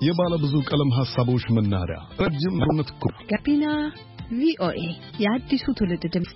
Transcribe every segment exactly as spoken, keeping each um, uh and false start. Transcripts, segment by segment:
የባለ ብዙ ቀለም ሐሳቦች መናኸሪያ ረጅም ርነት ኩ ጋቢና ቪኦኤ የአዲሱ ትውልድ ድምጽ።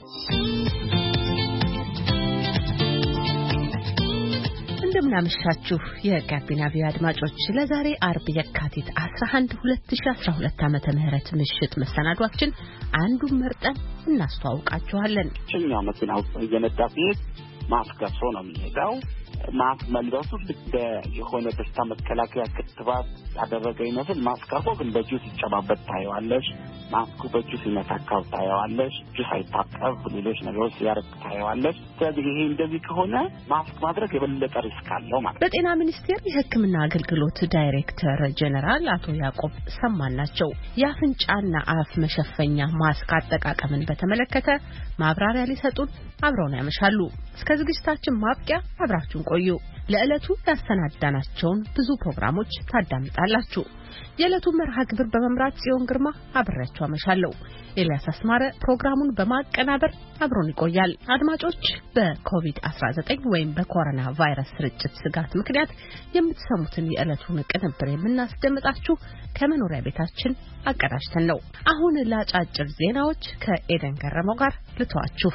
እንደምናመሻችሁ የጋቢና ቪኦኤ አድማጮች፣ ለዛሬ አርብ የካቲት አስራ አንድ ሁለት ሺህ አስራ ሁለት ዓመተ ምህረት ምሽት መሰናዷችን አንዱን መርጠን እናስተዋውቃችኋለን። እኛ መኪና ውስጥ እየነዳ ሲሄድ ማስክ አስሮ ነው የሚሄደው። ማስክ መልበሱ ልክ የሆነ በሽታ መከላከያ ክትባት ያደረገ ይመስል ማስክ አርጎ ግን በእጁ ሲጨባበጥ ታየዋለሽ። ማስኩ በእጁ ሲነካካው ታየዋለሽ። እጁ ሳይታጠብ ሌሎች ነገሮች ሲያደርግ ታየዋለሽ። ስለዚህ ይሄ እንደዚህ ከሆነ ማስክ ማድረግ የበለጠ ሪስክ አለው ማለት ነው። በጤና ሚኒስቴር የሕክምና አገልግሎት ዳይሬክተር ጀነራል አቶ ያዕቆብ ሰማን ናቸው። የአፍንጫና አፍ መሸፈኛ ማስክ አጠቃቀምን በተመለከተ ማብራሪያ ሊሰጡን አብረውን ያመሻሉ። እስከ ዝግጅታችን ማብቂያ አብራችሁን ቆዩ። ለዕለቱ ያሰናዳናቸውን ብዙ ፕሮግራሞች ታዳምጣላችሁ። የዕለቱን መርሃ ግብር በመምራት ጽዮን ግርማ አብሬያችሁ አመሻለሁ። ኤልያስ አስማረ ፕሮግራሙን በማቀናበር አብሮን ይቆያል። አድማጮች፣ በኮቪድ አስራ ዘጠኝ ወይም በኮሮና ቫይረስ ስርጭት ስጋት ምክንያት የምትሰሙትን የዕለቱን ቅንብር የምናስደምጣችሁ ከመኖሪያ ቤታችን አቀዳጅተን ነው። አሁን ለአጫጭር ዜናዎች ከኤደን ገረመው ጋር ልተዋችሁ።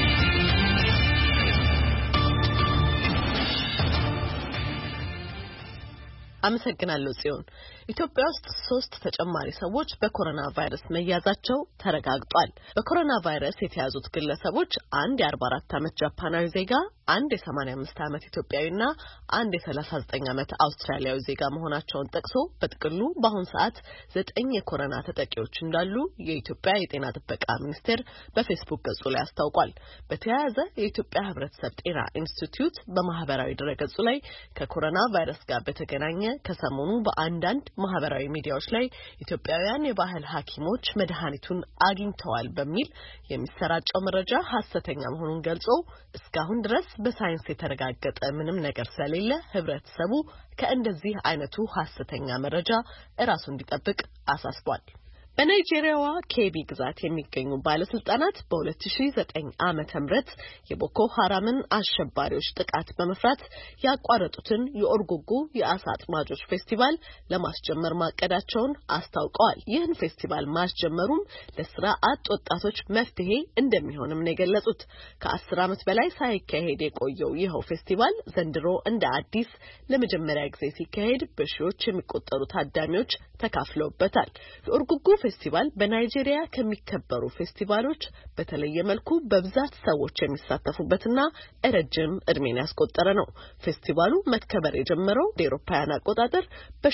አመሰግናለሁ ጽዮን። ኢትዮጵያ ውስጥ ሶስት ተጨማሪ ሰዎች በኮሮና ቫይረስ መያዛቸው ተረጋግጧል። በኮሮና ቫይረስ የተያዙት ግለሰቦች አንድ የአርባ አራት ዓመት ጃፓናዊ ዜጋ፣ አንድ የሰማንያ አምስት ዓመት ኢትዮጵያዊና አንድ የሰላሳ ዘጠኝ ዓመት አውስትራሊያዊ ዜጋ መሆናቸውን ጠቅሶ በጥቅሉ በአሁን ሰዓት ዘጠኝ የኮሮና ተጠቂዎች እንዳሉ የኢትዮጵያ የጤና ጥበቃ ሚኒስቴር በፌስቡክ ገጹ ላይ አስታውቋል። በተያያዘ የኢትዮጵያ ሕብረተሰብ ጤና ኢንስቲትዩት በማህበራዊ ድረገጹ ላይ ከኮሮና ቫይረስ ጋር በተገናኘ ከሰሞኑ በአንዳንድ ማህበራዊ ሚዲያዎች ላይ ኢትዮጵያውያን የባህል ሐኪሞች መድኃኒቱን አግኝተዋል በሚል የሚሰራጨው መረጃ ሐሰተኛ መሆኑን ገልጾ እስካሁን ድረስ በሳይንስ የተረጋገጠ ምንም ነገር ስለሌለ ህብረተሰቡ ከእንደዚህ አይነቱ ሐሰተኛ መረጃ እራሱ እንዲጠብቅ አሳስቧል። በናይጄሪያዋ ኬቢ ግዛት የሚገኙ ባለስልጣናት በሁለት ሺህ ዘጠኝ ዓመተ ምህረት የቦኮ ሐራምን አሸባሪዎች ጥቃት በመፍራት ያቋረጡትን የኦርጎጎ የአሳ አጥማጆች ፌስቲቫል ለማስጀመር ማቀዳቸውን አስታውቀዋል። ይህን ፌስቲቫል ማስጀመሩም ለስራ አጥ ወጣቶች መፍትሄ እንደሚሆንም ነው የገለጹት። ከአስር ዓመት በላይ ሳይካሄድ የቆየው ይኸው ፌስቲቫል ዘንድሮ እንደ አዲስ ለመጀመሪያ ጊዜ ሲካሄድ በሺዎች የሚቆጠሩ ታዳሚዎች ተካፍለውበታል። የኦርጎጎ ፌስቲቫል በናይጄሪያ ከሚከበሩ ፌስቲቫሎች በተለየ መልኩ በብዛት ሰዎች የሚሳተፉበትና ረጅም እድሜን ያስቆጠረ ነው። ፌስቲቫሉ መከበር የጀመረው በአውሮፓውያን አቆጣጠር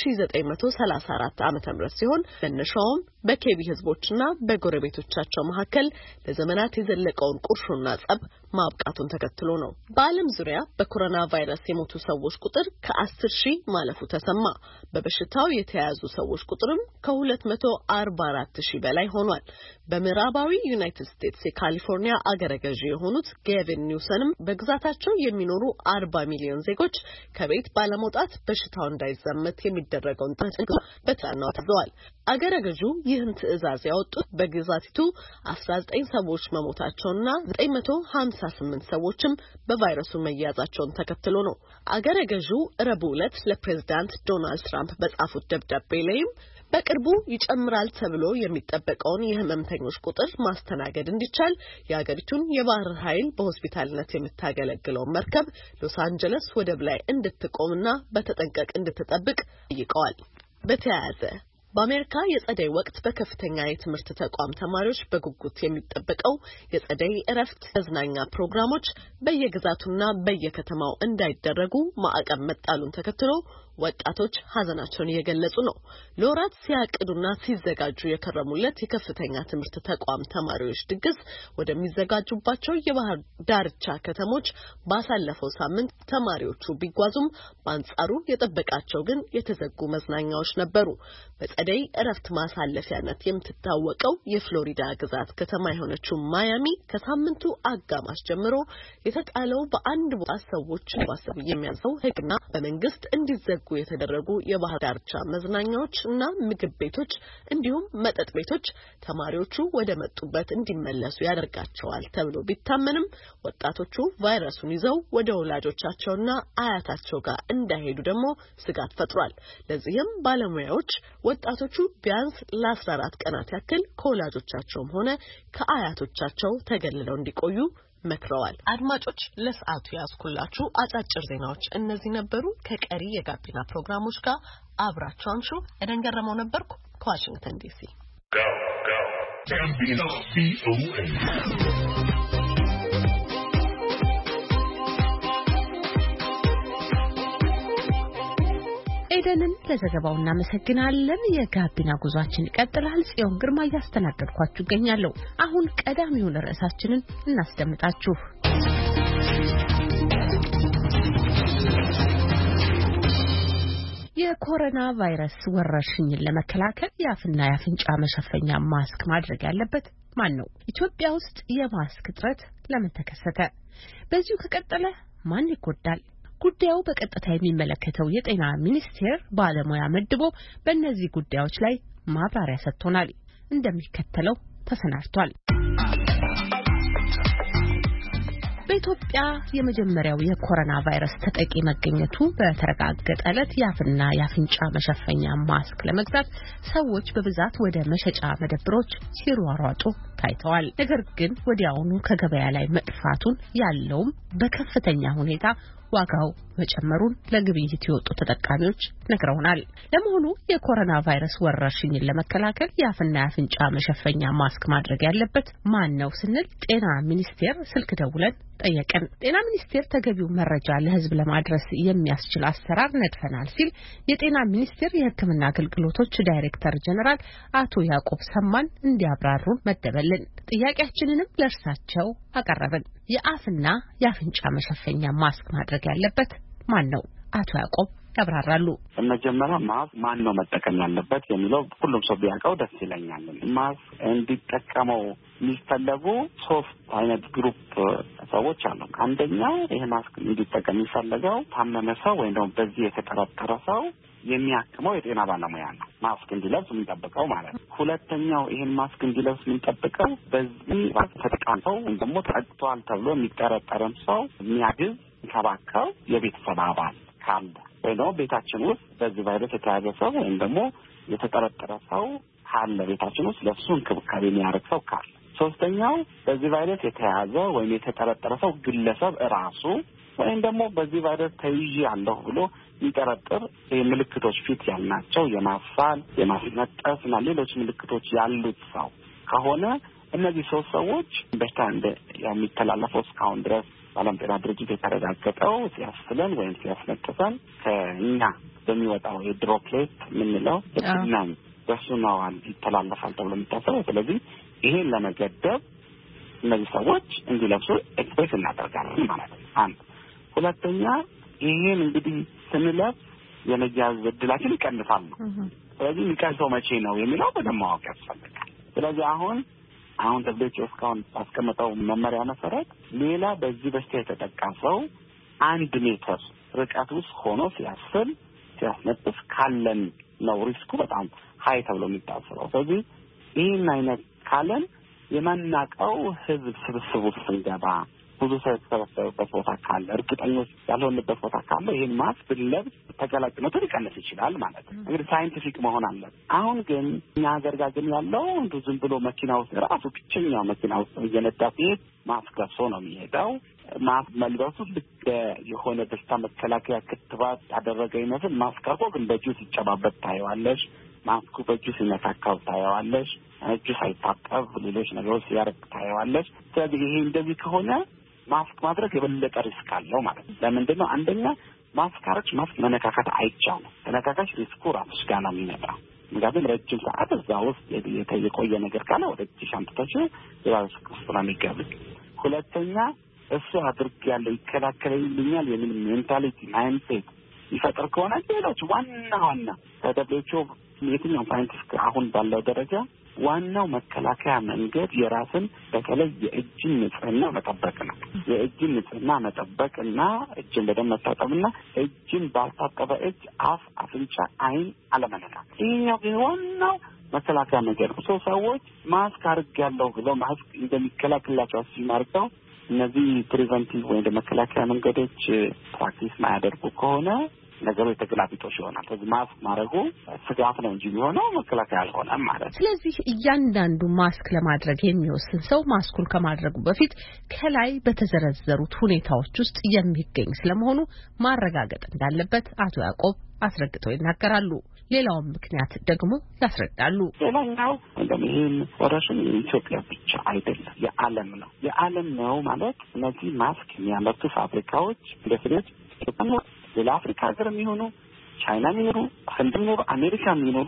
በ1934 ዓመተ ምህረት ሲሆን መነሻውም በኬቢ ህዝቦችና በጎረቤቶቻቸው መካከል ለዘመናት የዘለቀውን ቁርሾና ጸብ ማብቃቱን ተከትሎ ነው። በዓለም ዙሪያ በኮሮና ቫይረስ የሞቱ ሰዎች ቁጥር ከአስር ሺህ ማለፉ ተሰማ። በበሽታው የተያዙ ሰዎች ቁጥርም ከሁለት መቶ አርባ አራት ሺህ በላይ ሆኗል። በምዕራባዊ ዩናይትድ ስቴትስ የካሊፎርኒያ አገረ ገዢ የሆኑት ጌቪን ኒውሰንም በግዛታቸው የሚኖሩ አርባ ሚሊዮን ዜጎች ከቤት ባለመውጣት በሽታው እንዳይዛመት የሚደረገውን ጥረት በትናንትናው ታዘዋል። አገረ ገዢው ይህን ትዕዛዝ ያወጡት በግዛቲቱ አስራ ዘጠኝ ሰዎች መሞታቸውና ዘጠኝ መቶ ሀምሳ ስምንት ሰዎችም በቫይረሱ መያዛቸውን ተከትሎ ነው። አገረ ገዢው ረቡዕ ዕለት ለፕሬዝዳንት ዶናልድ ትራምፕ በጻፉት ደብዳቤ ላይም በቅርቡ ይጨምራል ተብሎ የሚጠበቀውን የህመምተኞች ቁጥር ማስተናገድ እንዲቻል የሀገሪቱን የባህር ኃይል በሆስፒታልነት የምታገለግለው መርከብ ሎስ አንጀለስ ወደብ ላይ እንድትቆምና በተጠንቀቅ እንድትጠብቅ ጠይቀዋል። በተያያዘ በአሜሪካ የጸደይ ወቅት በከፍተኛ የትምህርት ተቋም ተማሪዎች በጉጉት የሚጠበቀው የጸደይ እረፍት መዝናኛ ፕሮግራሞች በየግዛቱና በየከተማው እንዳይደረጉ ማዕቀብ መጣሉን ተከትሎ ወጣቶች ሀዘናቸውን እየገለጹ ነው። ለወራት ሲያቅዱና ሲዘጋጁ የከረሙለት የከፍተኛ ትምህርት ተቋም ተማሪዎች ድግስ ወደሚዘጋጁባቸው የባህር ዳርቻ ከተሞች ባሳለፈው ሳምንት ተማሪዎቹ ቢጓዙም በአንጻሩ የጠበቃቸው ግን የተዘጉ መዝናኛዎች ነበሩ። የጸደይ እረፍት ማሳለፊያነት የምትታወቀው የፍሎሪዳ ግዛት ከተማ የሆነችው ማያሚ ከሳምንቱ አጋማሽ ጀምሮ የተጣለው በአንድ ቦታ ሰዎች ባሰብ የሚያዘው ህግና በመንግስት እንዲዘጉ የተደረጉ የባህር ዳርቻ መዝናኛዎች እና ምግብ ቤቶች እንዲሁም መጠጥ ቤቶች ተማሪዎቹ ወደ መጡበት እንዲመለሱ ያደርጋቸዋል ተብሎ ቢታመንም ወጣቶቹ ቫይረሱን ይዘው ወደ ወላጆቻቸውና አያታቸው ጋር እንዳይሄዱ ደግሞ ስጋት ፈጥሯል። ለዚህም ባለሙያዎች ወጣቶቹ ቢያንስ ለአስራ አራት ቀናት ያክል ከወላጆቻቸውም ሆነ ከአያቶቻቸው ተገልለው እንዲቆዩ መክረዋል። አድማጮች ለሰዓቱ ያስኩላችሁ አጫጭር ዜናዎች እነዚህ ነበሩ። ከቀሪ የጋቢና ፕሮግራሞች ጋር አብራችሁ አምሹ። ኤደን ገረመው ነበርኩ ከዋሽንግተን ዲሲ። ጋቢና ቪኦኤ ኤደንን ለዘገባው እናመሰግናለን። የጋቢና ጉዟችን ይቀጥላል። ጽዮን ግርማ እያስተናገድኳችሁ እገኛለሁ። አሁን ቀዳሚውን ርዕሳችንን እናስደምጣችሁ። የኮሮና ቫይረስ ወረርሽኝን ለመከላከል የአፍና የአፍንጫ መሸፈኛ ማስክ ማድረግ ያለበት ማን ነው? ኢትዮጵያ ውስጥ የማስክ እጥረት ለምን ተከሰተ? በዚሁ ከቀጠለ ማን ይጎዳል? ጉዳዩ በቀጥታ የሚመለከተው የጤና ሚኒስቴር ባለሙያ መድቦ በእነዚህ ጉዳዮች ላይ ማብራሪያ ሰጥቶናል። እንደሚከተለው ተሰናድቷል። በኢትዮጵያ የመጀመሪያው የኮሮና ቫይረስ ተጠቂ መገኘቱ በተረጋገጠ ዕለት የአፍና የአፍንጫ መሸፈኛ ማስክ ለመግዛት ሰዎች በብዛት ወደ መሸጫ መደብሮች ሲሯሯጡ ታይተዋል። ነገር ግን ወዲያውኑ ከገበያ ላይ መጥፋቱን ያለውም በከፍተኛ ሁኔታ ዋጋው መጨመሩን ለግብይት የወጡ ተጠቃሚዎች ነግረውናል። ለመሆኑ የኮሮና ቫይረስ ወረርሽኝን ለመከላከል የአፍና የአፍንጫ መሸፈኛ ማስክ ማድረግ ያለበት ማን ነው ስንል ጤና ሚኒስቴር ስልክ ደውለን ጠየቅን። ጤና ሚኒስቴር ተገቢው መረጃ ለሕዝብ ለማድረስ የሚያስችል አሰራር ነድፈናል ሲል የጤና ሚኒስቴር የሕክምና አገልግሎቶች ዳይሬክተር ጀነራል አቶ ያዕቆብ ሰማን እንዲያብራሩን መደበልን። ጥያቄያችንንም ለእርሳቸው አቀረብን። የአፍና የአፍንጫ መሸፈኛ ማስክ ማድረግ ያለበት ማን ነው? አቶ ያዕቆብ ያብራራሉ። መጀመሪያ ማስክ ማን ነው መጠቀም ያለበት የሚለው ሁሉም ሰው ቢያውቀው ደስ ይለኛል። ማስክ እንዲጠቀመው የሚፈለጉ ሶስት አይነት ግሩፕ ሰዎች አሉ። አንደኛው ይሄ ማስክ እንዲጠቀም የሚፈልገው ታመመ ሰው ወይም ደግሞ በዚህ የተጠረጠረ ሰው የሚያክመው የጤና ባለሙያ ነው ማስክ እንዲለብስ የምንጠብቀው ማለት ነው። ሁለተኛው ይሄን ማስክ እንዲለብስ የምንጠብቀው በዚህ ተጠቃሚ ሰው ወይም ደግሞ ተጠቅቷል ተብሎ የሚጠረጠረም ሰው የሚያግዝ የሚንከባከብ የቤተሰብ አባል ካለ ወይ ነው ቤታችን ውስጥ በዚህ ቫይረስ የተያዘ ሰው ወይም ደግሞ የተጠረጠረ ሰው ካለ ቤታችን ውስጥ ለሱ እንክብካቤ የሚያደርግ ሰው ካለ። ሶስተኛው በዚህ ቫይረስ የተያዘ ወይም የተጠረጠረ ሰው ግለሰብ ራሱ ወይም ደግሞ በዚህ ቫይረስ ተይዣለሁ ብሎ የሚጠረጥር ምልክቶች ፊት ያልናቸው የማሳል፣ የማስነጠስ እና ሌሎች ምልክቶች ያሉት ሰው ከሆነ እነዚህ ሶስት ሰዎች በሽታ እንደ የሚተላለፈው እስካሁን ድረስ በዓለም ጤና ድርጅት የተረጋገጠው ሲያስለን ወይም ሲያስነጥሰን ከእኛ በሚወጣው የድሮፕሌት የምንለው በትናኝ በሱ ነው ይተላለፋል ተብሎ የሚታሰበው። ስለዚህ ይሄን ለመገደብ እነዚህ ሰዎች እንዲለብሱ ኤክስፔክት እናደርጋለን ማለት ነው። አንድ ሁለተኛ ይሄን እንግዲህ ስንለብስ የመያዝ እድላችን ይቀንሳል ነው። ስለዚህ የሚቀንሰው መቼ ነው የሚለው በደንብ ማወቅ ያስፈልጋል። ስለዚህ አሁን አሁን ደብሊው እስካሁን ባስቀመጠው መመሪያ መሰረት ሌላ በዚህ በሽታ የተጠቃ ሰው አንድ ሜትር ርቀት ውስጥ ሆኖ ሲያስል ሲያስነጥስ ካለን ነው ሪስኩ በጣም ሀይ ተብሎ የሚታሰበው። ስለዚህ ይህን አይነት ካለን የማናውቀው ህዝብ ስብስብ ውስጥ ስንገባ ብዙ ሰው የተሰበሰበበት ቦታ ካለ እርግጠኞች ያልሆንበት ቦታ ካለ ይሄን ማስክ ብንለብስ ተጋላጭነቱን ሊቀንስ ይችላል ማለት ነው። እንግዲህ ሳይንቲፊክ መሆን አለበት። አሁን ግን እኛ ሀገር ጋር ግን ያለው እንዱ ዝም ብሎ መኪና ውስጥ ራሱ ብቸኛ መኪና ውስጥ እየነዳ ሲሄድ ማስክ ለብሶ ነው የሚሄደው። ማስክ መልበሱ ልክ የሆነ በሽታ መከላከያ ክትባት ያደረገ ይመስል ማስክ አርጎ ግን በእጁ ሲጨባበጥ ታየዋለሽ። ማስኩ በእጁ ሲነካካው ታየዋለሽ። እጁ ሳይታጠብ ሌሎች ነገሮች ሲያደርግ ታየዋለሽ። ስለዚህ ይሄ እንደዚህ ከሆነ ማስክ ማድረግ የበለጠ ሪስክ አለው ማለት ነው። ለምንድን ነው? አንደኛ ማስክ አርጭ ማስክ መነካካት አይቻልም። ተነካካሽ ሪስኩ ራስሽ ጋር ነው የሚመጣው። ምክንያቱም ረጅም ሰዓት እዛ ውስጥ የቆየ ነገር ካለ ወደ እጅሽ አምጥተሽ የራስ ውስጥ ነው የሚገቡት። ሁለተኛ እሱ አድርግ ያለው ይከላከልልኛል የሚል ሜንታሊቲ ማይንድሴት ይፈጥር ከሆነ ሌሎች ዋና ዋና ተደብሎቹ የትኛው ሳይንቲስት አሁን ባለው ደረጃ ዋናው መከላከያ መንገድ የራስን በተለይ የእጅን ንጽህና መጠበቅ ነው። የእጅን ንጽህና መጠበቅና እጅን በደንብ መታጠብና እጅን ባልታጠበ እጅ አፍ፣ አፍንጫ፣ አይን አለመነካት። ይሄኛው ግን ዋናው መከላከያ መንገድ ነው። ሰዎች ማስክ አድርጌያለሁ ብለው ማስክ እንደሚከላከላቸው ሲማርተው እነዚህ ፕሪቨንቲቭ ወይም መከላከያ መንገዶች ፕራክቲስ ማያደርጉ ከሆነ ነገሩ የተገላቢጦሽ ይሆናል። ስለዚህ ማስክ ማድረጉ ስጋት ነው እንጂ ቢሆነው መከላከያ አልሆነም ማለት። ስለዚህ እያንዳንዱ ማስክ ለማድረግ የሚወስን ሰው ማስኩን ከማድረጉ በፊት ከላይ በተዘረዘሩት ሁኔታዎች ውስጥ የሚገኝ ስለመሆኑ ማረጋገጥ እንዳለበት አቶ ያዕቆብ አስረግጠው ይናገራሉ። ሌላውን ምክንያት ደግሞ ያስረዳሉ። ሌላኛው እንደምን ወረሽን የኢትዮጵያ ብቻ አይደለም፣ የዓለም ነው። የዓለም ነው ማለት እነዚህ ማስክ የሚያመርቱ ፋብሪካዎች እንደፍሬት ሌላ አፍሪካ ሀገር የሚሆኑ ቻይና የሚኖሩ ህንድ የሚኖሩ አሜሪካ የሚኖሩ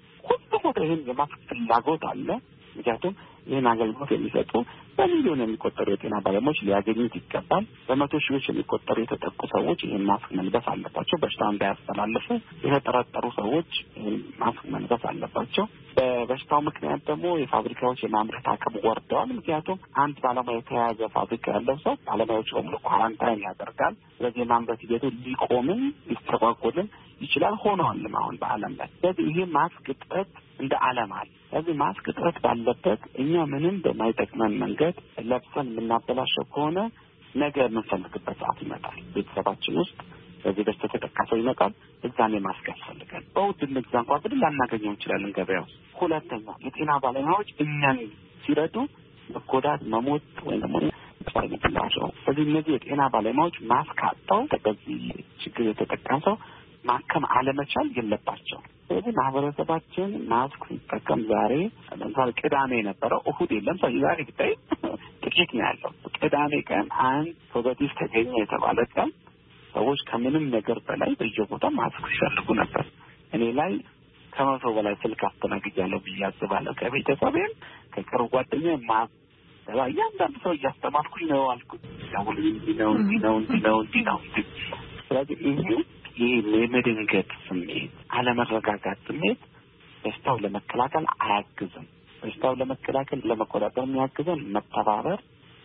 ሁሉ ቦታ ይህን የማስክ ፍላጎት አለ። ምክንያቱም ይህን አገልግሎት የሚሰጡ በሚሊዮን የሚቆጠሩ የጤና ባለሙያዎች ሊያገኙት ይገባል። በመቶ ሺዎች የሚቆጠሩ የተጠቁ ሰዎች ይህን ማስክ መልበስ አለባቸው። በሽታው እንዳያስተላልፉ የተጠረጠሩ ሰዎች ይህን ማስክ መልበስ አለባቸው። በበሽታው ምክንያት ደግሞ የፋብሪካዎች የማምረት አቅም ወርደዋል። ምክንያቱም አንድ ባለሙያ የተያዘ ፋብሪካ ያለው ሰው ባለሙያዎች በሙሉ ኳራንታይን ያደርጋል። ስለዚህ የማምረት ሂደቱ ሊቆምም ሊስተጓጎልም ይችላል። ሆኗልም አሁን በዓለም ላይ። ስለዚህ ይሄ ማስክ እጥረት እንደ ዓለም አለ። ስለዚህ ማስክ እጥረት ባለበት እኛ ምንም በማይጠቅመን መንገድ ለብሰን የምናበላሸው ከሆነ ነገ የምንፈልግበት ሰዓት ይመጣል። ቤተሰባችን ውስጥ በዚህ በሽታ ተጠቃሰው ይመጣል። እዛኔ ማስክ ያስፈልጋል። በውድ እንግዛ እንኳን ብለን ላናገኘው እንችላለን ገበያ ውስጥ። ሁለተኛ የጤና ባለሙያዎች እኛን ሲረዱ መጎዳት፣ መሞት ወይም ደግሞ ባይመጣቸው። ስለዚህ እነዚህ የጤና ባለሙያዎች ማስክ አጥተው በዚህ ችግር የተጠቃሰው ማከም አለመቻል የለባቸው። ስለዚህ ማህበረሰባችን ማስክ ሲጠቀም ዛሬ ለምሳሌ ቅዳሜ የነበረው እሁድ የለም። ሰው ዛሬ ብታይ ጥቂት ነው ያለው። ቅዳሜ ቀን አንድ ፖዘቲቭ ተገኘ የተባለ ቀን ሰዎች ከምንም ነገር በላይ በየቦታው ማስክ ሲፈልጉ ነበር። እኔ ላይ ከመቶ በላይ ስልክ አስተናግጃለሁ ብዬ አስባለሁ። ከቤተሰቤም ከቅርብ ጓደኛዬ ማስክ እያንዳንዱ ሰው እያስተማርኩኝ ነው አልኩት። ያውል እንዲህ ነው እንዲህ ነው እንዲህ ነው እንዲህ ነው። ስለዚህ ይሄ ይህ የመደንገጥ ስሜት፣ አለመረጋጋት ስሜት በሽታው ለመከላከል አያግዝም። በሽታው ለመከላከል ለመቆጣጠር የሚያግዘን መተባበር፣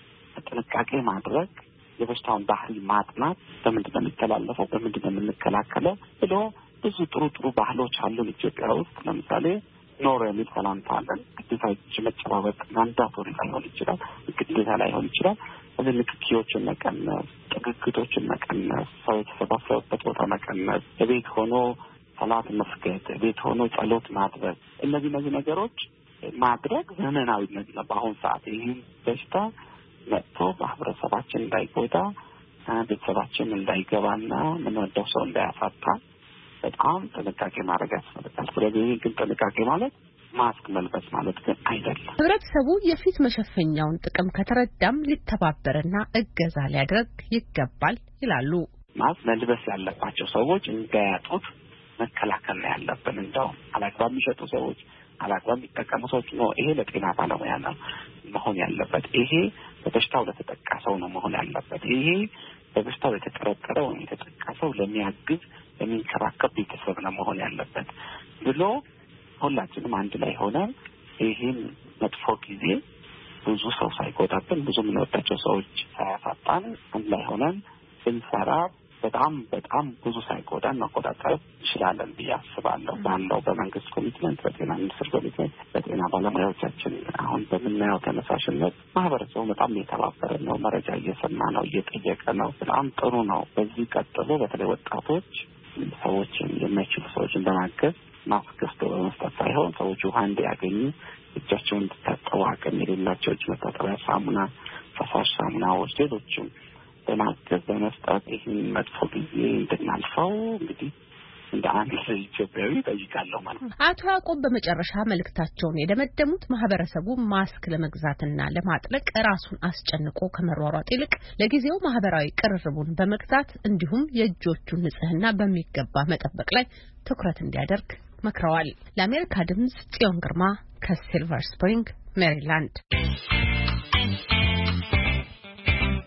ጥንቃቄ ማድረግ፣ የበሽታውን ባህሪ ማጥናት፣ በምንድን ነው የሚተላለፈው፣ በምንድን ነው የምንከላከለው ብሎ ብዙ ጥሩ ጥሩ ባህሎች አሉን ኢትዮጵያ ውስጥ። ለምሳሌ ኖር የሚል ሰላምታ አለን። ግዴታ እጅ መጨባበጥ ማንዳቶሪ ላይሆን ይችላል፣ ግዴታ ላይሆን ይችላል። እዚህ ንክኪዎችን መቀነስ፣ ጥግግቶችን መቀነስ፣ ሰው የተሰባሰበበት ቦታ መቀነስ፣ ቤት ሆኖ ሰላት መስገድ፣ ቤት ሆኖ ጸሎት ማድረግ፣ እነዚህ እነዚህ ነገሮች ማድረግ ዘመናዊነት ነው። በአሁኑ ሰዓት ይህን በሽታ መጥቶ ማህበረሰባችን እንዳይጎዳ፣ ቤተሰባችን እንዳይገባና ምንወደው ሰው እንዳያሳጣ በጣም ጥንቃቄ ማድረግ ያስፈልጋል። ስለዚህ ግን ጥንቃቄ ማለት ማስክ መልበስ ማለት ግን አይደለም። ህብረተሰቡ የፊት መሸፈኛውን ጥቅም ከተረዳም ሊተባበርና እገዛ ሊያደርግ ይገባል ይላሉ። ማስክ መልበስ ያለባቸው ሰዎች እንዳያጡት መከላከል ነው ያለብን። እንደው አላግባብ የሚሸጡ ሰዎች፣ አላግባብ የሚጠቀሙ ሰዎች ነው ይሄ ለጤና ባለሙያ ነው መሆን ያለበት። ይሄ በበሽታው ለተጠቃሰው ነው መሆን ያለበት። ይሄ በበሽታው የተጠረጠረ ወይም የተጠቃሰው ለሚያግዝ ለሚንከባከብ ቤተሰብ ነው መሆን ያለበት ብሎ ሁላችንም አንድ ላይ ሆነን ይህን መጥፎ ጊዜ ብዙ ሰው ሳይጎዳብን ብዙ የምንወዳቸው ሰዎች ሳያሳጣን አንድ ላይ ሆነን ብንሰራ በጣም በጣም ብዙ ሳይጎዳን መቆጣጠር እንችላለን ብዬ አስባለሁ። ባለው በመንግስት ኮሚትመንት፣ በጤና ሚኒስቴር ኮሚትመንት፣ በጤና ባለሙያዎቻችን አሁን በምናየው ተነሳሽነት ማህበረሰቡ በጣም እየተባበረ ነው። መረጃ እየሰማ ነው፣ እየጠየቀ ነው። በጣም ጥሩ ነው። በዚህ ቀጥሎ በተለይ ወጣቶች ሰዎችን የማይችሉ ሰዎችን በማገዝ ማስክ ገዝቶ በመስጠት ሳይሆን ሰዎች ውሃ እንዲያገኙ እጃቸውን እንዲታጠቡ አቅም የሌላቸው እጅ መታጠቢያ ሳሙና፣ ፈሳሽ ሳሙናዎች፣ ሌሎችም በማገዝ በመስጠት ይህን መጥፎ ጊዜ እንድናልፈው እንግዲህ እንደ አንድ ኢትዮጵያዊ ጠይቃለሁ ማለት ነው። አቶ ያዕቆብ በመጨረሻ መልእክታቸውን የደመደሙት ማህበረሰቡ ማስክ ለመግዛትና ለማጥለቅ ራሱን አስጨንቆ ከመሯሯጥ ይልቅ ለጊዜው ማህበራዊ ቅርርቡን በመግዛት እንዲሁም የእጆቹን ንጽህና በሚገባ መጠበቅ ላይ ትኩረት እንዲያደርግ መክረዋል። ለአሜሪካ ድምጽ ጽዮን ግርማ ከሲልቨር ስፕሪንግ ሜሪላንድ።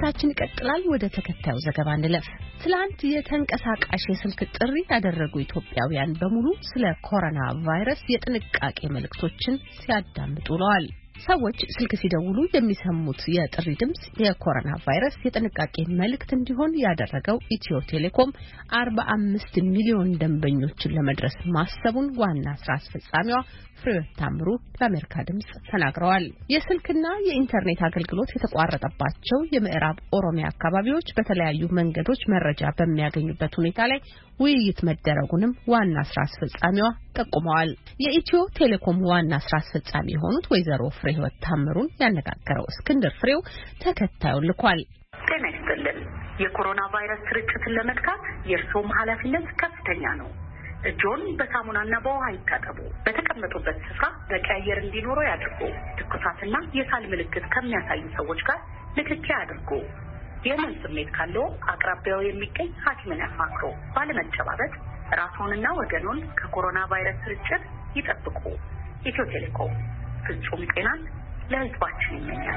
ዝግጅታችን ይቀጥላል። ወደ ተከታዩ ዘገባ እንለፍ። ትላንት የተንቀሳቃሽ የስልክ ጥሪ ያደረጉ ኢትዮጵያውያን በሙሉ ስለ ኮሮና ቫይረስ የጥንቃቄ መልእክቶችን ሲያዳምጡ ውለዋል። ሰዎች ስልክ ሲደውሉ የሚሰሙት የጥሪ ድምጽ የኮሮና ቫይረስ የጥንቃቄ መልእክት እንዲሆን ያደረገው ኢትዮ ቴሌኮም አርባ አምስት ሚሊዮን ደንበኞችን ለመድረስ ማሰቡን ዋና ስራ አስፈጻሚዋ ፍሬህይወት ታምሩ ለአሜሪካ ድምጽ ተናግረዋል። የስልክና የኢንተርኔት አገልግሎት የተቋረጠባቸው የምዕራብ ኦሮሚያ አካባቢዎች በተለያዩ መንገዶች መረጃ በሚያገኙበት ሁኔታ ላይ ውይይት መደረጉንም ዋና ስራ አስፈጻሚዋ ጠቁመዋል። የኢትዮ ቴሌኮም ዋና ስራ አስፈጻሚ የሆኑት ወይዘሮ ፍሬህይወት ታምሩን ያነጋገረው እስክንድር ፍሬው ተከታዩን ልኳል። ጤና ይስጥልን። የኮሮና ቫይረስ ስርጭትን ለመግታት የእርስዎም ኃላፊነት ከፍተኛ ነው። እጆን በሳሙናና በውሃ ይታጠቡ። በተቀመጡበት ስፍራ በቂ አየር እንዲኖረው ያድርጉ። ትኩሳትና የሳል ምልክት ከሚያሳዩ ሰዎች ጋር ንክኪ ያድርጉ። የህመም ስሜት ካለው አቅራቢያው የሚገኝ ሐኪምን ያማክሩ። ባለመጨባበጥ ራስዎንና ወገኖን ከኮሮና ቫይረስ ስርጭት ይጠብቁ። ኢትዮ ቴሌኮም ፍጹም ጤናን ለህዝባችን ይመኛል።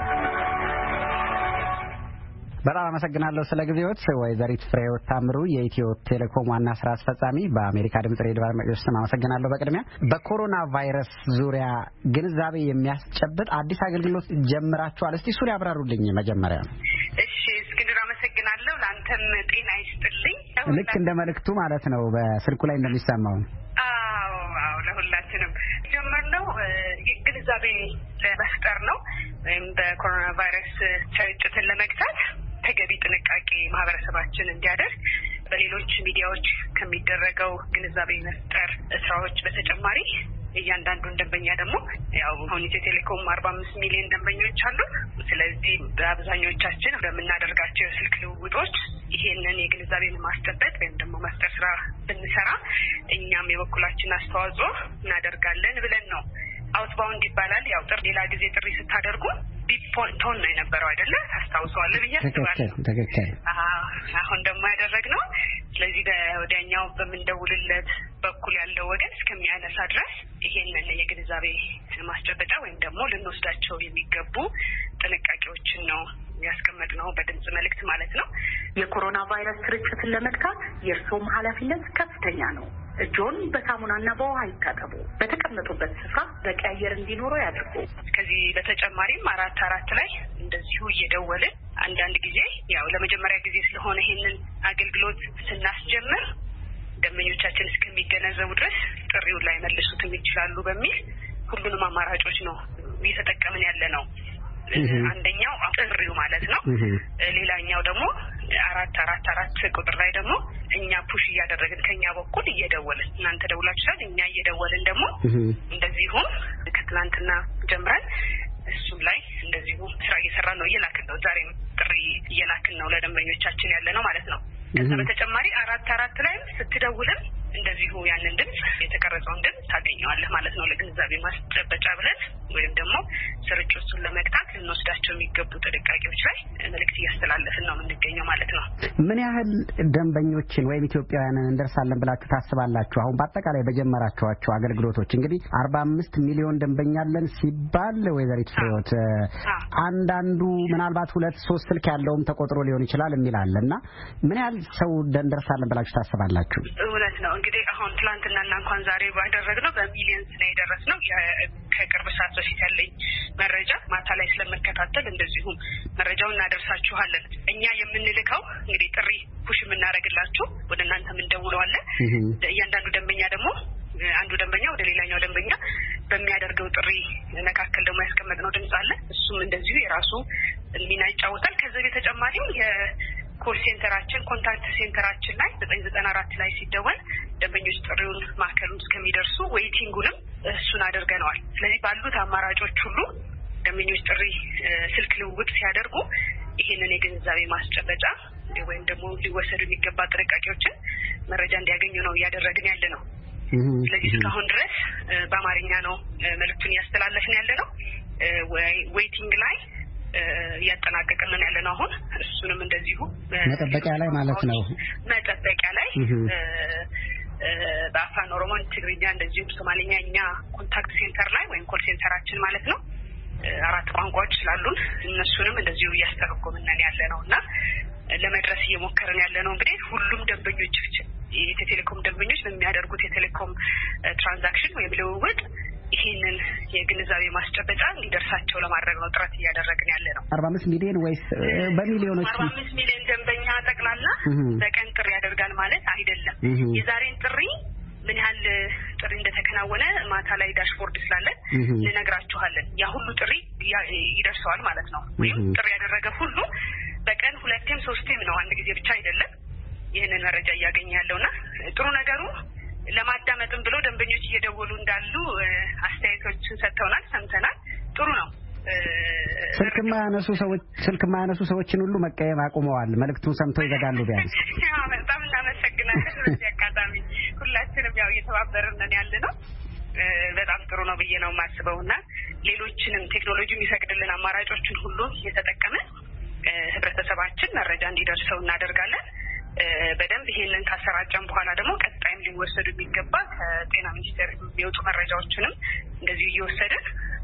በጣም አመሰግናለሁ ስለ ጊዜዎት ወይዘሪት ፍሬህይወት ታምሩ የኢትዮ ቴሌኮም ዋና ስራ አስፈጻሚ። በአሜሪካ ድምጽ ሬዲዮ አድማጮች ስም አመሰግናለሁ። በቅድሚያ በኮሮና ቫይረስ ዙሪያ ግንዛቤ የሚያስጨብጥ አዲስ አገልግሎት ጀምራችኋል። እስቲ እሱን ያብራሩልኝ መጀመሪያ። እሺ እስክንድር አመሰግናለሁ። ለአንተም ጤና ይስጥልኝ። ልክ እንደ መልእክቱ ማለት ነው በስልኩ ላይ እንደሚሰማው። አዎ አዎ ለሁላችንም ጀመርነው ግንዛቤ ለመፍጠር ነው ወይም በኮሮና ቫይረስ ስርጭትን ለመግታት ተገቢ ጥንቃቄ ማህበረሰባችን እንዲያደርግ በሌሎች ሚዲያዎች ከሚደረገው ግንዛቤ መፍጠር ስራዎች በተጨማሪ እያንዳንዱን ደንበኛ ደግሞ ያው አሁን ኢትዮ ቴሌኮም አርባ አምስት ሚሊዮን ደንበኞች አሉ። ስለዚህ በአብዛኞቻችን በምናደርጋቸው የስልክ ልውውጦች ይሄንን የግንዛቤ ማስጨበጥ ወይም ደግሞ መፍጠር ስራ ብንሰራ እኛም የበኩላችን አስተዋጽኦ እናደርጋለን ብለን ነው። አውትባውንድ ይባላል። ያው ጥሪ ሌላ ጊዜ ጥሪ ስታደርጉ ቢፖንቶን ነው የነበረው አይደለ? ታስታውሰዋለህ ብዬ አስባለሁ። ትክክል። አሁን ደግሞ ያደረግነው ስለዚህ በወዲያኛው በምንደውልለት በኩል ያለው ወገን እስከሚያነሳ ድረስ ይሄንን የግንዛቤ ማስጨበጫ ወይም ደግሞ ልንወስዳቸው የሚገቡ ጥንቃቄዎችን ነው ያስቀመጥነው በድምጽ መልእክት ማለት ነው። የኮሮና ቫይረስ ስርጭትን ለመግታት የእርስዎም ኃላፊነት ከፍተኛ ነው። እጆን በሳሙናና በውሃ ይታጠቡ። በተቀመጡበት ስፍራ በቂ አየር እንዲኖረው ያድርጉ። ከዚህ በተጨማሪም አራት አራት ላይ እንደዚሁ እየደወልን አንዳንድ ጊዜ ያው ለመጀመሪያ ጊዜ ስለሆነ ይሄንን አገልግሎት ስናስጀምር ደንበኞቻችን እስከሚገነዘቡ ድረስ ጥሪውን ላይ መልሱትም ይችላሉ በሚል ሁሉንም አማራጮች ነው እየተጠቀምን ያለ ነው። አንደኛው ጥሪው ማለት ነው። ሌላኛው ደግሞ አራት አራት አራት ቁጥር ላይ ደግሞ እኛ ፑሽ እያደረግን ከኛ በኩል እየደወልን እናንተ ደውላችኋል እኛ እየደወልን ደግሞ እንደዚሁ ከትላንትና ጀምረን እሱም ላይ እንደዚሁ ስራ እየሰራን ነው። እየላክን ነው። ዛሬም ጥሪ እየላክን ነው ለደንበኞቻችን ያለ ነው ማለት ነው። ከዛ በተጨማሪ አራት አራት ላይ ስትደውልን እንደዚሁ ያንን ድምጽ የተቀረጸውን ድምጽ ታገኘዋለህ ማለት ነው። ለግንዛቤ ማስጨበጫ ብለን ወይም ደግሞ ስርጭቱን ለመግታት ልንወስዳቸው የሚገቡ ጥንቃቄዎች ላይ መልእክት እያስተላለፍን ነው የምንገኘው ማለት ነው። ምን ያህል ደንበኞችን ወይም ኢትዮጵያውያንን እንደርሳለን ብላችሁ ታስባላችሁ? አሁን በአጠቃላይ በጀመራችኋቸው አገልግሎቶች እንግዲህ አርባ አምስት ሚሊዮን ደንበኛ አለን ሲባል ወይዘሪት ፍሬህይወት አንዳንዱ ምናልባት ሁለት ሶስት ስልክ ያለውም ተቆጥሮ ሊሆን ይችላል የሚል አለና ምን ያህል ሰው እንደርሳለን ብላችሁ ታስባላችሁ? እውነት ነው። እንግዲህ አሁን ትላንትና እና እንኳን ዛሬ ባደረግነው በሚሊዮንስ ነው የደረስነው። ከቅርብ ሰዓት በፊት ያለኝ መረጃ ማታ ላይ ስለመከታተል እንደዚሁ መረጃውን እናደርሳችኋለን። እኛ የምንልከው እንግዲህ ጥሪ ፑሽ የምናደርግላችሁ ወደ እናንተ ምን ደውለዋለን። እያንዳንዱ ደንበኛ ደግሞ አንዱ ደንበኛ ወደ ሌላኛው ደንበኛ በሚያደርገው ጥሪ መካከል ደግሞ ያስቀመጥነው ድምጽ አለ። እሱም እንደዚሁ የራሱ ሚና ይጫወታል። ከዚህ በተጨማሪም የኮል ሴንተራችን ኮንታክት ሴንተራችን ላይ ዘጠኝ ዘጠና አራት ላይ ሲደወል ደንበኞች ጥሪውን ማከሉን እስከሚደርሱ ዌይቲንጉንም እሱን አድርገናል። ስለዚህ ባሉት አማራጮች ሁሉ ደንበኞች ጥሪ ስልክ ልውውጥ ሲያደርጉ ይሄንን የግንዛቤ ማስጨበጫ ወይም ደግሞ ሊወሰዱ የሚገባ ጥንቃቄዎችን መረጃ እንዲያገኙ ነው እያደረግን ያለ ነው። ስለዚህ እስካሁን ድረስ በአማርኛ ነው መልእክቱን እያስተላለፍን ያለ ነው። ዌይቲንግ ላይ ያጠናቀቅልን ያለ ነው። አሁን እሱንም እንደዚሁ መጠበቂያ ላይ ማለት ነው። መጠበቂያ ላይ በአፋን ኦሮሞ፣ ትግርኛ እንደዚሁ ሶማሌኛ እኛ ኮንታክት ሴንተር ላይ ወይም ኮል ሴንተራችን ማለት ነው አራት ቋንቋዎች ስላሉን እነሱንም እንደዚሁ እያስተረጎምን ያለነውና ለመድረስ እየሞከርን ያለነው እንግዲህ ሁሉም ደንበኞች የቴሌኮም ደንበኞች በሚያደርጉት የቴሌኮም ትራንዛክሽን ወይም ልውውጥ ይሄንን የግንዛቤ ማስጨበጫ እንዲደርሳቸው ለማድረግ ነው ጥረት እያደረግን ያለነው። አርባ አምስት ሚሊዮን ወይስ በሚሊዮኖች? አርባ አምስት ሚሊዮን ደንበኛ ጠቅላላ በቀን ጥሪ ያደርጋል ማለት አይደለም። የዛሬን ጥሪ ምን ያህል ጥሪ እንደተከናወነ ማታ ላይ ዳሽቦርድ ስላለ ልነግራችኋለን። ያ ሁሉ ጥሪ ይደርሰዋል ማለት ነው። ወይም ጥሪ ያደረገ ሁሉ በቀን ሁለቴም ሶስቴም ነው፣ አንድ ጊዜ ብቻ አይደለም። ይሄንን መረጃ እያገኘ ያለውና ጥሩ ነገሩ ለማዳመጥም ብሎ ደንበኞች እየደወሉ እንዳሉ አስተያየቶችን ሰጥተውናል፣ ሰምተናል። ጥሩ ነው። ስልክ ማያነሱ ሰዎች ስልክ ማያነሱ ሰዎችን ሁሉ መቀየም አቁመዋል። መልእክቱን ሰምተው ይዘጋሉ ቢያንስ። ያው በጣም እናመሰግናለን። በዚህ አጋጣሚ ሁላችንም ያው እየተባበርን ነን ያለነው በጣም ጥሩ ነው ብዬ ነው የማስበውና ሌሎችንም ቴክኖሎጂ የሚፈቅድልን አማራጮችን ሁሉ እየተጠቀምን ህብረተሰባችን መረጃ እንዲደርሰው እናደርጋለን። በደንብ ይሄንን ካሰራጨን በኋላ ደግሞ ቀጣይም ሊወሰዱ የሚገባ ከጤና ሚኒስቴር የሚወጡ መረጃዎችንም እንደዚህ እየወሰድን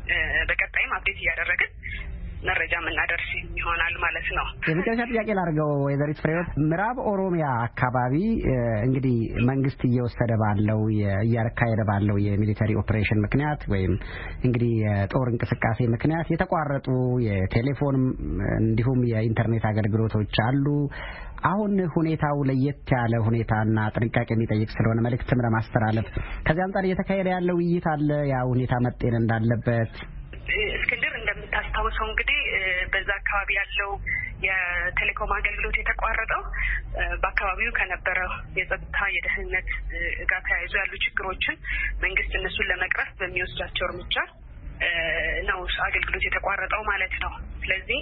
በቀጣይም አፕዴት እያደረግን መረጃ የምናደርስ ይሆናል ማለት ነው። የመጨረሻ ጥያቄ ላድርገው ወይዘሪት ፍሬህይወት፣ ምዕራብ ኦሮሚያ አካባቢ እንግዲህ መንግስት እየወሰደ ባለው እያካሄደ ባለው የሚሊተሪ ኦፕሬሽን ምክንያት ወይም እንግዲህ የጦር እንቅስቃሴ ምክንያት የተቋረጡ የቴሌፎን እንዲሁም የኢንተርኔት አገልግሎቶች አሉ። አሁን ሁኔታው ለየት ያለ ሁኔታና ጥንቃቄ የሚጠይቅ ስለሆነ መልእክትም ለማስተላለፍ ከዚህ አንጻር እየተካሄደ ያለው ውይይት አለ። ያ ሁኔታ መጤን እንዳለበት እስክንድር እንደምታስታውሰው እንግዲህ በዛ አካባቢ ያለው የቴሌኮም አገልግሎት የተቋረጠው በአካባቢው ከነበረው የጸጥታ የደህንነት ጋር ተያይዞ ያሉ ችግሮችን መንግስት እነሱን ለመቅረፍ በሚወስዳቸው እርምጃ ነው አገልግሎት የተቋረጠው ማለት ነው። ስለዚህ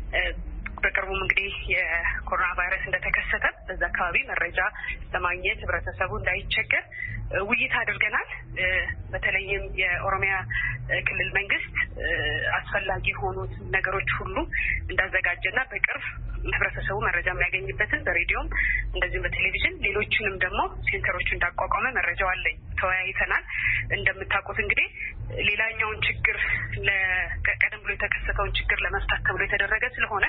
በቅርቡም እንግዲህ የኮሮና ቫይረስ እንደተከሰተ በዛ አካባቢ መረጃ ለማግኘት ህብረተሰቡ እንዳይቸገር ውይይት አድርገናል። በተለይም የኦሮሚያ ክልል መንግስት አስፈላጊ የሆኑት ነገሮች ሁሉ እንዳዘጋጀና በቅርብ ህብረተሰቡ መረጃ የሚያገኝበትን በሬዲዮም እንደዚሁም በቴሌቪዥን ሌሎችንም ደግሞ ሴንተሮች እንዳቋቋመ መረጃው አለኝ። ተወያይተናል። እንደምታውቁት እንግዲህ ሌላኛውን ችግር ለቀደም ብሎ የተከሰተውን ችግር ለመፍታት ተብሎ የተደረገ ስለሆነ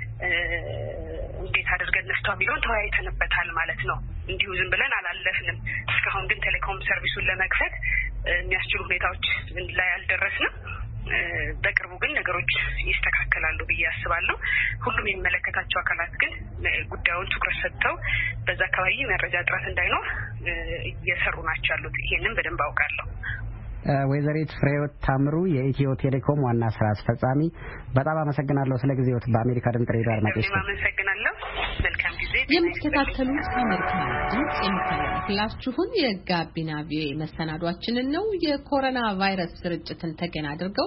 እንዴት አድርገን እንፍታው የሚለውን ተወያይተንበታል ማለት ነው። እንዲሁ ዝም ብለን አላለፍንም። እስካሁን ግን ቴሌኮም ሰርቪሱን ለመክፈት የሚያስችሉ ሁኔታዎች ላይ አልደረስንም። በቅርቡ ግን ነገሮች ይስተካከላሉ ብዬ አስባለሁ። ሁሉም የሚመለከታቸው አካላት ግን ጉዳዩን ትኩረት ሰጥተው በዛ አካባቢ መረጃ እጥረት እንዳይኖር እየሰሩ ናቸው ያሉት። ይሄንን በደንብ አውቃለሁ። ወይዘሪት ፍሬህይወት ታምሩ የኢትዮ ቴሌኮም ዋና ስራ አስፈጻሚ፣ በጣም አመሰግናለሁ ስለ ጊዜዎት። በአሜሪካ ድምጽ ሬዲዮ አድማጮች አመሰግናለሁ። መልካም ጊዜ። የምትከታተሉት አሜሪካ ድምጽ የሚተላለፍላችሁን የጋቢና ቪኦኤ መሰናዷችንን ነው። የኮሮና ቫይረስ ስርጭትን ተገን አድርገው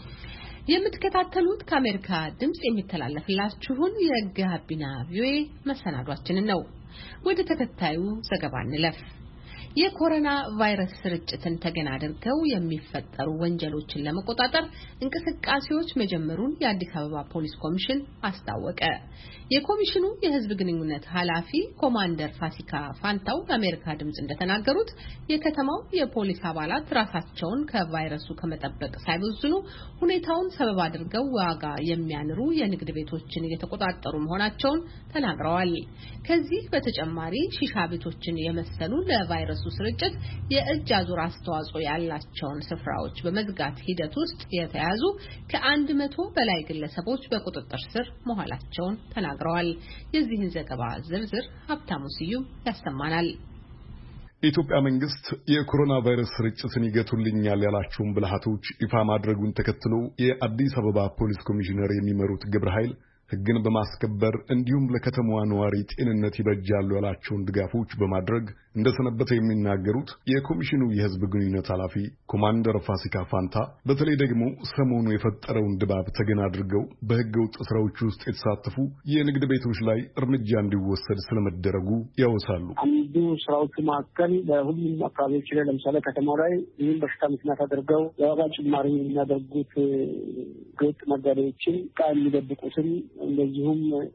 የምትከታተሉት ከአሜሪካ ድምጽ የሚተላለፍላችሁን የጋቢና ቪኦኤ መሰናዷችንን ነው። ወደ ተከታዩ ዘገባ እንለፍ። የኮሮና ቫይረስ ስርጭትን ተገን አድርገው የሚፈጠሩ ወንጀሎችን ለመቆጣጠር እንቅስቃሴዎች መጀመሩን የአዲስ አበባ ፖሊስ ኮሚሽን አስታወቀ። የኮሚሽኑ የሕዝብ ግንኙነት ኃላፊ ኮማንደር ፋሲካ ፋንታው ለአሜሪካ ድምጽ እንደተናገሩት የከተማው የፖሊስ አባላት ራሳቸውን ከቫይረሱ ከመጠበቅ ሳይወስኑ ሁኔታውን ሰበብ አድርገው ዋጋ የሚያንሩ የንግድ ቤቶችን እየተቆጣጠሩ መሆናቸውን ተናግረዋል። ከዚህ በተጨማሪ ሺሻ ቤቶችን የመሰሉ ለቫይረሱ ስርጭት የእጅ አዙር አስተዋጽኦ ያላቸውን ስፍራዎች በመዝጋት ሂደት ውስጥ የተያዙ ከአንድ መቶ በላይ ግለሰቦች በቁጥጥር ስር መዋላቸውን ተናግረዋል። የዚህን ዘገባ ዝርዝር ሀብታሙ ስዩም ያሰማናል። የኢትዮጵያ መንግስት የኮሮና ቫይረስ ስርጭትን ይገቱልኛል ያላቸውን ብልሃቶች ይፋ ማድረጉን ተከትሎ የአዲስ አበባ ፖሊስ ኮሚሽነር የሚመሩት ግብረ ኃይል ሕግን በማስከበር እንዲሁም ለከተማዋ ነዋሪ ጤንነት ይበጃሉ ያላቸውን ድጋፎች በማድረግ እንደሰነበተ የሚናገሩት የኮሚሽኑ የሕዝብ ግንኙነት ኃላፊ ኮማንደር ፋሲካ ፋንታ በተለይ ደግሞ ሰሞኑ የፈጠረውን ድባብ ተገን አድርገው በሕገ ወጥ ስራዎች ውስጥ የተሳተፉ የንግድ ቤቶች ላይ እርምጃ እንዲወሰድ ስለመደረጉ ያወሳሉ። አንዱ ስራዎቹ መካከል በሁሉም አካባቢዎች ላይ ለምሳሌ ከተማው ላይ ይህን በሽታ ምክንያት አድርገው የዋጋ ጭማሪ የሚያደርጉት ህገወጥ ነጋዴዎችን ዕቃ የሚደብቁትን እንደዚሁም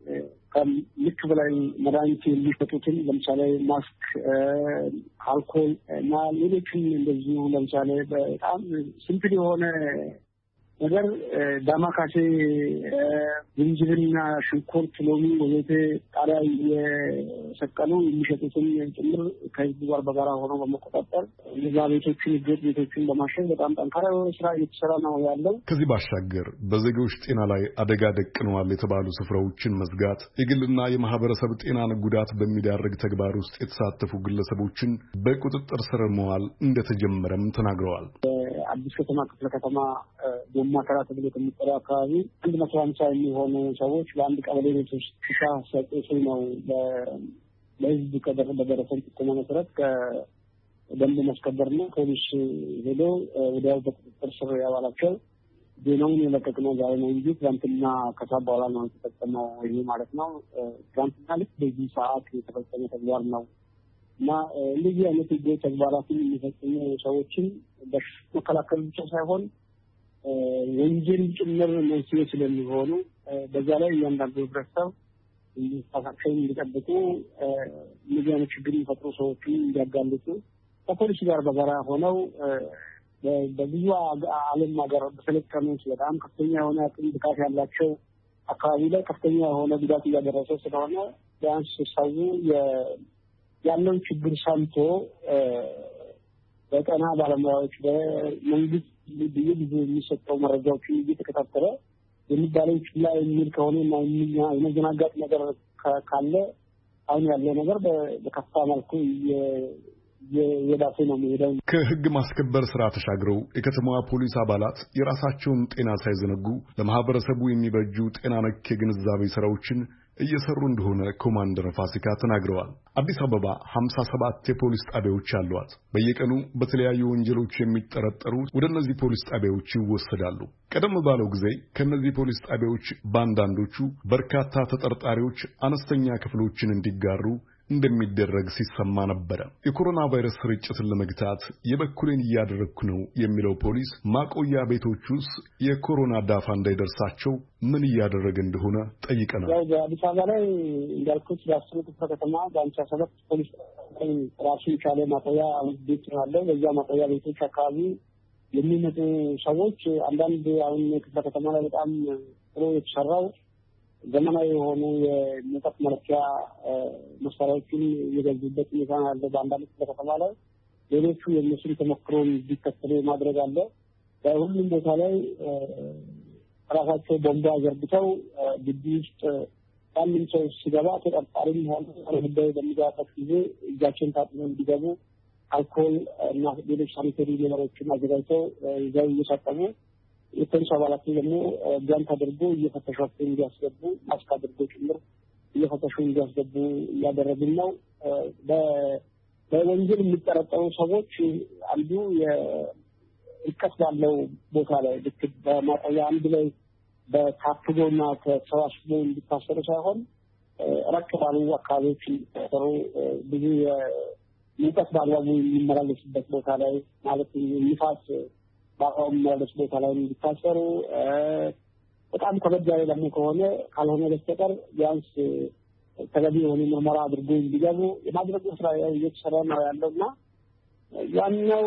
ልክ በላይ መድኃኒት የሚሸጡትን ለምሳሌ ማስክ፣ አልኮል እና ሌሎችም እንደዚሁ ለምሳሌ በጣም ሲምፕል የሆነ ነገር ዳማካሴ ዝንጅብልና ሽንኩርት ሎሚ ወዘተ ጣሪያ የሰቀሉ የሚሸጡትን ጭምር ከህዝብ ጋር በጋራ ሆነው በመቆጣጠር የዛ ቤቶችን ህገወጥ ቤቶችን በማሸግ በጣም ጠንካራ ስራ እየተሰራ ነው ያለው። ከዚህ ባሻገር በዜጎች ጤና ላይ አደጋ ደቅነዋል የተባሉ ስፍራዎችን መዝጋት፣ የግልና የማህበረሰብ ጤናን ጉዳት በሚዳርግ ተግባር ውስጥ የተሳተፉ ግለሰቦችን በቁጥጥር ስር መዋል እንደተጀመረም ተናግረዋል። አዲስ ከተማ ክፍለ ከተማ በማከራ ተብሎ ከሚጠራው አካባቢ አንድ መቶ ሃምሳ የሚሆኑ ሰዎች በአንድ ቀበሌ ቤት ውስጥ ሻ ሰጥቶ ነው ለህዝብ ከደረ በደረሰን ጥቆማ መሰረት ከደንብ ማስከበርና ፖሊስ ሄዶ ወዲያው በቁጥጥር ስር ያዋላቸው ዜናውን የለቀቅነው ዛሬ ነው እንጂ ትናንትና ከሰዓት በኋላ ነው የተፈጸመው ይሄ ማለት ነው። ትናንትና ልክ በዚህ ሰዓት የተፈጸመ ተግባር ነው እና እንደዚህ አይነት ህገወጥ ተግባራትን የሚፈጽሙ ሰዎችን በመከላከል ብቻ ሳይሆን ወንጀል ጭምር መንስኤ ስለሚሆኑ በዛ ላይ እያንዳንዱ ህብረተሰብ እንዲታሳቸውን እንዲጠብቁ እንደዚህ አይነት ችግር የሚፈጥሩ ሰዎችን እንዲያጋልጡ ከፖሊስ ጋር በጋራ ሆነው በብዙ ዓለም ሀገር በሰለጠኑት በጣም ከፍተኛ የሆነ አቅም ብቃት ያላቸው አካባቢ ላይ ከፍተኛ የሆነ ጉዳት እያደረሰ ስለሆነ ቢያንስ ሰው ያለውን ችግር ሰምቶ በጤና ባለሙያዎች በመንግስት ብዙ የሚሰጠው መረጃዎችን እየተከታተለ የሚባለው ችላ የሚል ከሆነ እና የመዘናጋት ነገር ካለ አሁን ያለው ነገር በከፋ መልኩ የዳሴ ነው የሚሄደው። ከህግ ማስከበር ስራ ተሻግረው የከተማዋ ፖሊስ አባላት የራሳቸውን ጤና ሳይዘነጉ ለማህበረሰቡ የሚበጁ ጤና ነክ የግንዛቤ ስራዎችን እየሰሩ እንደሆነ ኮማንደር ፋሲካ ተናግረዋል። አዲስ አበባ ሃምሳ ሰባት የፖሊስ ጣቢያዎች አሏት። በየቀኑ በተለያዩ ወንጀሎች የሚጠረጠሩ ወደ እነዚህ ፖሊስ ጣቢያዎች ይወሰዳሉ። ቀደም ባለው ጊዜ ከነዚህ ፖሊስ ጣቢያዎች በአንዳንዶቹ በርካታ ተጠርጣሪዎች አነስተኛ ክፍሎችን እንዲጋሩ እንደሚደረግ ሲሰማ ነበር። የኮሮና ቫይረስ ስርጭትን ለመግታት የበኩሌን እያደረግኩ ነው የሚለው ፖሊስ ማቆያ ቤቶች ውስጥ የኮሮና ዳፋ እንዳይደርሳቸው ምን እያደረገ እንደሆነ ጠይቀናል። ያው በአዲስ አበባ ላይ እንዳልኩት የአስሩ ክፍለ ከተማ በአምሳ ሰባት ፖሊስ ራሱ የቻለ ማቆያ ቤት አለ። በዛ ማቆያ ቤቶች አካባቢ የሚመጡ ሰዎች አንዳንድ አሁን ክፍለ ከተማ ላይ በጣም ጥሩ የተሰራው ዘመናዊ የሆኑ የሙቀት መለኪያ መሳሪያዎችን የገዙበት ሁኔታ ያለው በአንዳንድ ክፍለ ከተማ ላይ ሌሎቹ የእነሱን ተሞክሮ እንዲከተሉ ማድረግ አለ። በሁሉም ቦታ ላይ ራሳቸው ቦምባ ዘርግተው ግቢ ውስጥ ማንም ሰው ሲገባ ተጠርጣሪም ሆነ ጉዳይ በሚገባበት ጊዜ እጃቸውን ታጥበው እንዲገቡ አልኮል እና ሌሎች ሳኒተሪ ነገሮችን አዘጋጅተው ይዘው እየሰጠሙ የፖሊስ አባላት ደግሞ ጓንት አድርጎ እየፈተሿቸው እንዲያስገቡ ማስክ አድርጎ ጭምር እየፈተሹ እንዲያስገቡ እያደረግን ነው። በወንጀል የሚጠረጠሩ ሰዎች አንዱ የርቀት ባለው ቦታ ላይ ልክ በማቆያ አንድ ላይ በታፍጎና ተሰባስቦ እንዲታሰሩ ሳይሆን ራቅ ባሉ አካባቢዎች እንዲታሰሩ ብዙ የሙቀት በአግባቡ የሚመላለስበት ቦታ ላይ ማለት ንፋስ በአሁን ማለት ቦታ ላይ እንዲታሰሩ በጣም ከበድ ያለ ደግሞ ከሆነ ካልሆነ በስተቀር ቢያንስ ተገቢ የሆነ ምርመራ አድርጎ እንዲገቡ የማድረግ ስራ እየተሰራ ነው ያለውና ዋናው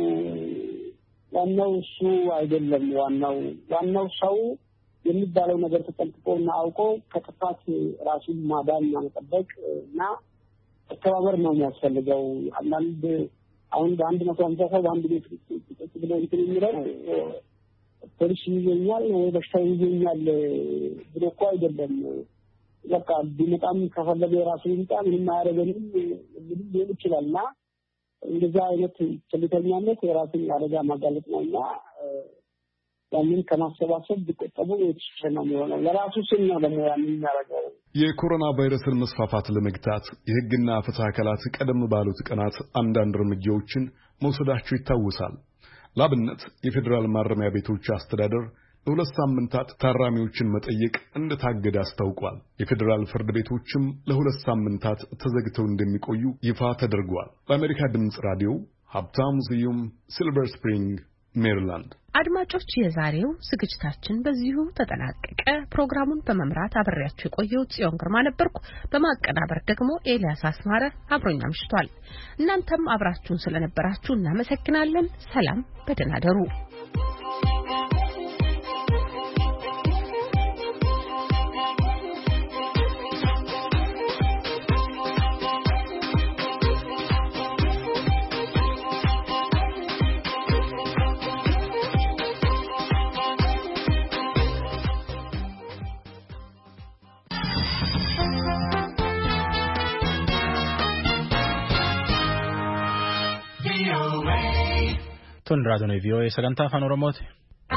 ዋናው እሱ አይደለም። ዋናው ዋናው ሰው የሚባለው ነገር ተጠንቅቆና አውቆ ከጥፋት ራሱን ማዳን መጠበቅ እና ተባበር ነው የሚያስፈልገው። አንዳንድ አሁን በአንድ መቶ ሃምሳ ሰው በአንድ ቤት ጥቂት ብለው እንትን የሚለው ፖሊስ ይዘኛል ወይ በሽታ ይዘኛል ብሎ እኮ አይደለም። በቃ ቢመጣም ከፈለገ የራሱ ይምጣ ምንም አያደርገንም ምንም ሊሆን ይችላልና እንደዛ አይነት ቸልተኛነት የራሱን አደጋ ማጋለጥ ነውና ያንን ከማሰባሰብ ቢቆጠቡ የተሻለ ነው የሚሆነው። ለራሱ ስም ነው ደግሞ ያንን የሚያደርገው። የኮሮና ቫይረስን መስፋፋት ለመግታት የሕግና ፍትህ አካላት ቀደም ባሉት ቀናት አንዳንድ እርምጃዎችን መውሰዳቸው ይታወሳል። ላብነት የፌዴራል ማረሚያ ቤቶች አስተዳደር ለሁለት ሳምንታት ታራሚዎችን መጠየቅ እንደታገደ አስታውቋል። የፌዴራል ፍርድ ቤቶችም ለሁለት ሳምንታት ተዘግተው እንደሚቆዩ ይፋ ተደርጓል። በአሜሪካ ድምጽ ራዲዮ ሀብታሙ ስዩም ሲልቨር ስፕሪንግ ሜሪላንድ። አድማጮች የዛሬው ዝግጅታችን በዚሁ ተጠናቀቀ። ፕሮግራሙን በመምራት አብሬያችሁ የቆየሁት ጽዮን ግርማ ነበርኩ። በማቀናበር ደግሞ ኤልያስ አስማረ አብሮኛ አምሽቷል። እናንተም አብራችሁን ስለነበራችሁ እናመሰግናለን። ሰላም፣ በደህና ደሩ። Tun raadiyoon V O A sagantaa afaan Oromooti.